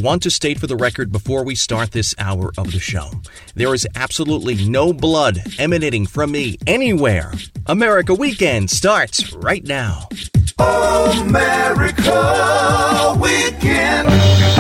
want to state for the record before we start this hour of the show, there is absolutely no blood emanating from me anywhere. America Weekend starts right now. America Weekend.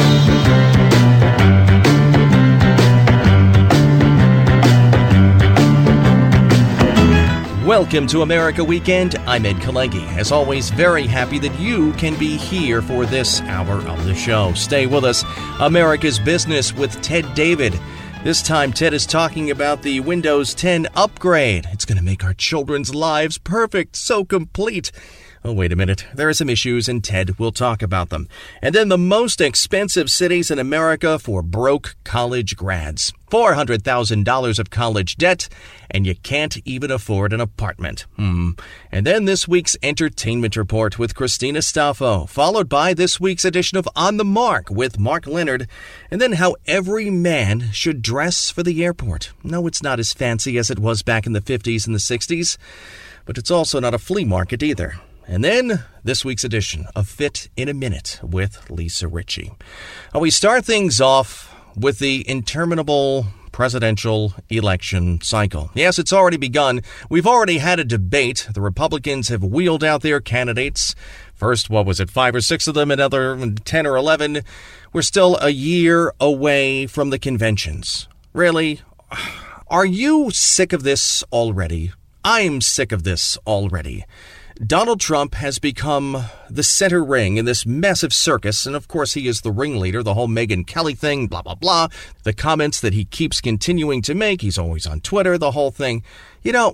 Welcome to America Weekend. I'm Ed Kalengi. As always, very happy that you can be here for this hour of the show. Stay with us. America's Business with Ted David. This time, Ted is talking about the Windows 10 upgrade. It's going to make our children's lives perfect, so complete. Oh, wait a minute. There are some issues, and Ted will talk about them. And then the most expensive cities in America for broke college grads. $400,000 of college debt, and you can't even afford an apartment. And then this week's entertainment report with Christina Staffo, followed by this week's edition of On the Mark with Mark Leonard, and then how every man should dress for the airport. No, it's not as fancy as it was back in the 50s and the 60s, but it's also not a flea market either. And then this week's edition of Fit in a Minute with Lisa Ritchie. We start things off with the interminable presidential election cycle. Yes, it's already begun. We've already had a debate. The Republicans have wheeled out their candidates. First, 5 or 6 of them, another 10 or 11. We're still a year away from the conventions. Really? Are you sick of this already? I'm sick of this already. Donald Trump has become the center ring in this massive circus, and of course he is the ringleader, the whole Megyn Kelly thing, blah, blah, blah. The comments that he keeps continuing to make, he's always on Twitter, the whole thing. You know,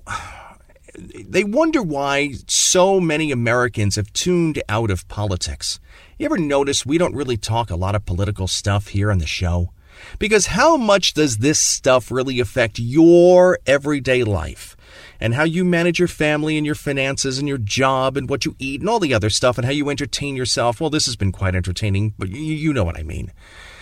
they wonder why so many Americans have tuned out of politics. You ever notice we don't really talk a lot of political stuff here on the show? Because how much does this stuff really affect your everyday life? And how you manage your family and your finances and your job and what you eat and all the other stuff and how you entertain yourself. Well, this has been quite entertaining, but you know what I mean.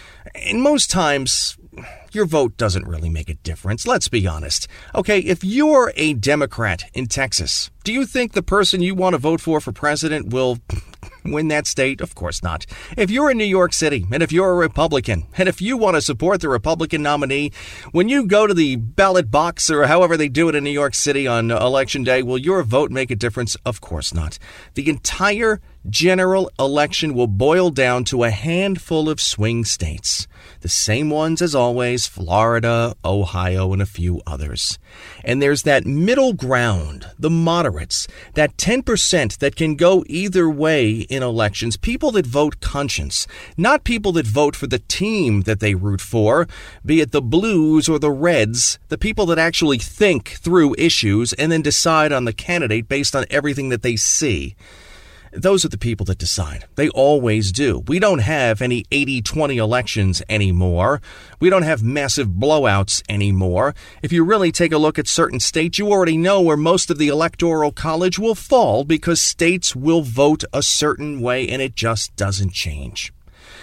And most times, your vote doesn't really make a difference. Let's be honest. Okay, if you're a Democrat in Texas, do you think the person you want to vote for president will win that state? Of course not. If you're in New York City, and if you're a Republican, and if you want to support the Republican nominee, when you go to the ballot box, or however they do it in New York City on Election Day, will your vote make a difference? Of course not. The entire general election will boil down to a handful of swing states. The same ones as always, Florida, Ohio, and a few others. And there's that middle ground, the moderates, that 10% that can go either way in elections, people that vote conscience, not people that vote for the team that they root for, be it the Blues or the Reds, the people that actually think through issues and then decide on the candidate based on everything that they see. Those are the people that decide. They always do. We don't have any 80-20 elections anymore. We don't have massive blowouts anymore. If you really take a look at certain states, you already know where most of the electoral college will fall because states will vote a certain way and it just doesn't change.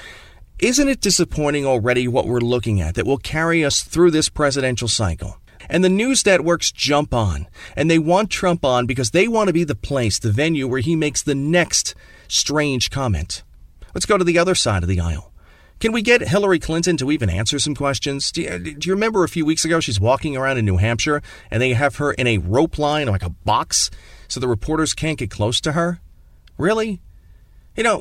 Isn't it disappointing already what we're looking at that will carry us through this presidential cycle? And the news networks jump on, and they want Trump on because they want to be the place, the venue where he makes the next strange comment. Let's go to the other side of the aisle. Can we get Hillary Clinton to even answer some questions? Do you remember a few weeks ago she's walking around in New Hampshire, and they have her in a rope line, like a box, so the reporters can't get close to her? Really? You know,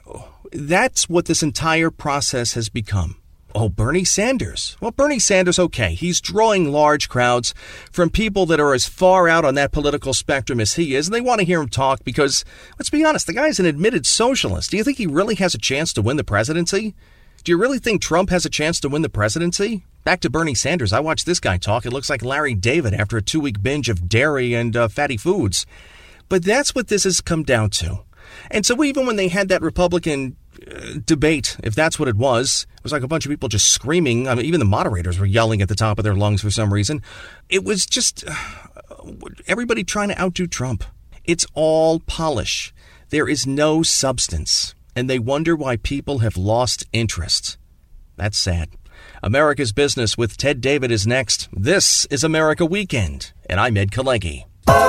that's what this entire process has become. Oh, Bernie Sanders. Well, Bernie Sanders, okay, he's drawing large crowds from people that are as far out on that political spectrum as he is, and they want to hear him talk because, let's be honest, the guy's an admitted socialist. Do you think he really has a chance to win the presidency? Do you really think Trump has a chance to win the presidency? Back to Bernie Sanders. I watched this guy talk. It looks like Larry David after a 2-week binge of dairy and fatty foods. But that's what this has come down to. And so even when they had that Republican debate, if that's what it was like a bunch of people just screaming. I mean, even the moderators were yelling at the top of their lungs for some reason. It was just everybody trying to outdo Trump. It's all polish. There is no substance. And they wonder why people have lost interest. That's sad. America's Business with Ted David is next. This is America Weekend, and I'm Ed Kalengi.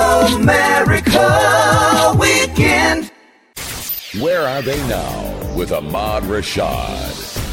America Weekend. Where are they now with Ahmad Rashad?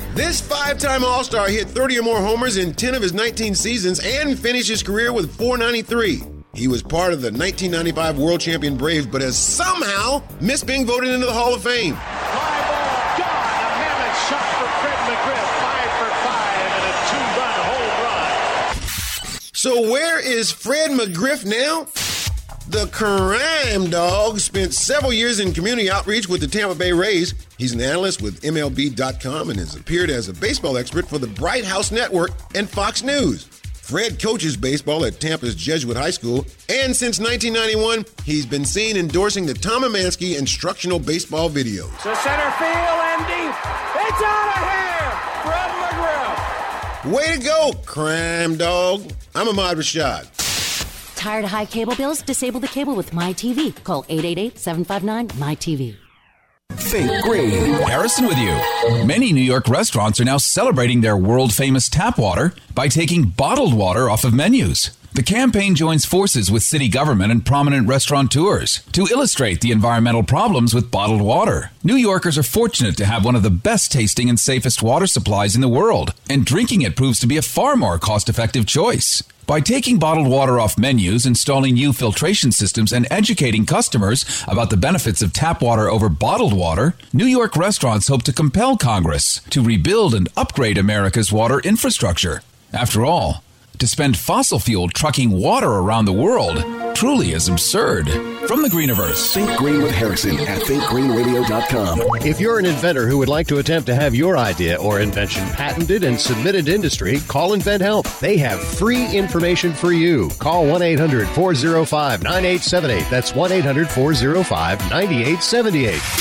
This five-time All-Star hit 30 or more homers in 10 of his 19 seasons and finished his career with .493. He was part of the 1995 World Champion Braves, but has somehow missed being voted into the Hall of Fame. Fly ball gone. A mammoth shot for Fred McGriff. 5 for 5 and a 2-run home run. So where is Fred McGriff now? The Crime Dog spent several years in community outreach with the Tampa Bay Rays. He's an analyst with MLB.com and has appeared as a baseball expert for the Bright House Network and Fox News. Fred coaches baseball at Tampa's Jesuit High School, and since 1991, he's been seen endorsing the Tom Emanski instructional baseball videos. To center field and deep. It's out of here! Fred McGriff. Way to go, Crime Dog. I'm Ahmad Rashad. Tired of high cable bills? Disable the cable with MyTV. Call 888-759-MyTV. Think Green. Harrison with you. Many New York restaurants are now celebrating their world-famous tap water by taking bottled water off of menus. The campaign joins forces with city government and prominent restaurateurs to illustrate the environmental problems with bottled water. New Yorkers are fortunate to have one of the best tasting and safest water supplies in the world, and drinking it proves to be a far more cost-effective choice. By taking bottled water off menus, installing new filtration systems, and educating customers about the benefits of tap water over bottled water, New York restaurants hope to compel Congress to rebuild and upgrade America's water infrastructure. After all, to spend fossil-fueled trucking water around the world truly is absurd. From the Greeniverse. Think Green with Harrison at thinkgreenradio.com. If you're an inventor who would like to attempt to have your idea or invention patented and submitted to industry, call InventHelp. They have free information for you. Call 1-800-405-9878. That's 1-800-405-9878.